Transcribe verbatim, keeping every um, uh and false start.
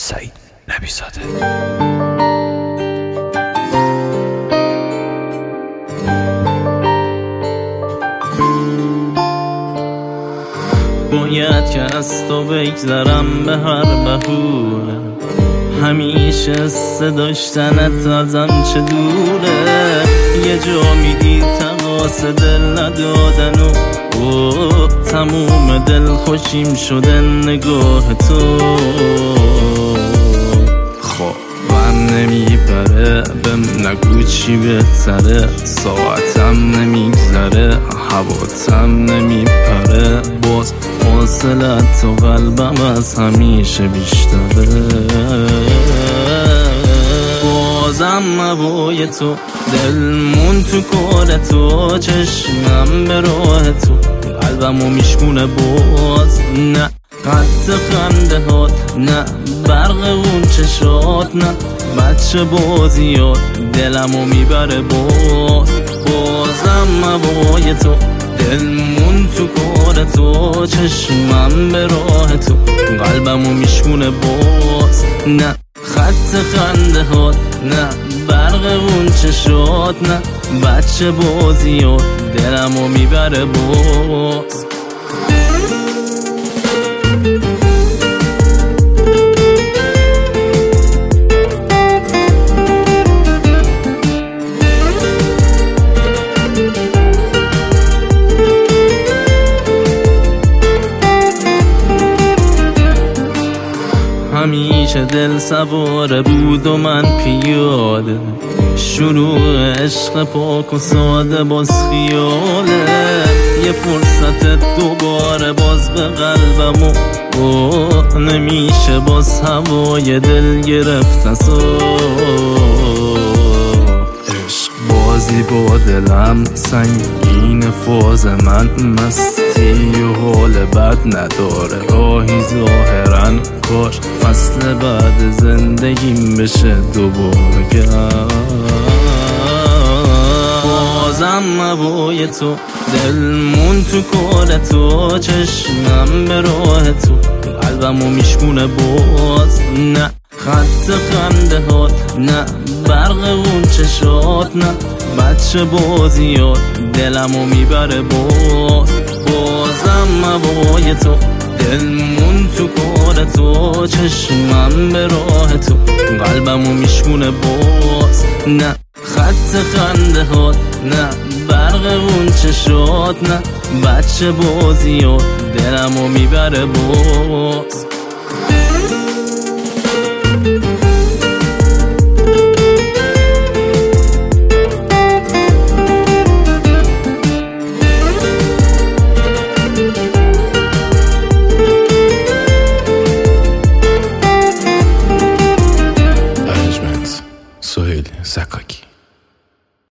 سعید نبی‌زاده. باید که از تو بگذرم به هر بهونه، همیشه صداشتنت ازم چه دوره. یه جا میدی تقاس دل ندادن و اوه تموم دل خوشیم شده نگاه تو. خوابم نمیبره بهم نگو چی بهتره، ساعتم نمیگذره حواتم نمیپره، باز فاصلت و قلبم از همیشه بیشتره. بازم هوای تو دلمون تو کار تو، چشمم به راه تو قلبمو میشکونه باز. نه خط خنده هات، نه برق اون چشات، نه بچه بازیات دلمو میبره باز. بازم هوای تو دلمون تو کار تو، چشمم به راه تو قلبمو میشکونه باز. نه خط خنده هات، نه برق اون چشات، نه بچه بازیات دلمو میبره باز. همیشه دل سواره بود و من پیاده، شروع عشق پاک و ساده باز خیاله. یه فرصت دوباره باز به قلبم و اوه نمیشه باز هوای دل گرفت نسو. عشق بازی با دلم سنگین فاز من، مستی و حال بد نداره راهی ظاهرن، کاش فصل بعد زندگیم بشه دوباره گرم. بازم هوای تو دلمون تو کار تو، چشمم به راه تو قلبمو میشکونه باز. نه خط خنده هات، نه برق اون چشات، نه بچه بازیات دلمو میبره باز. بازم هوای تو دلمون تو کار تو، چشمم به راه تو قلبمو میشکونه باز. نه خط خنده هات، نه برق اون چشات، نه بچه بازیات دلمو میبره باز.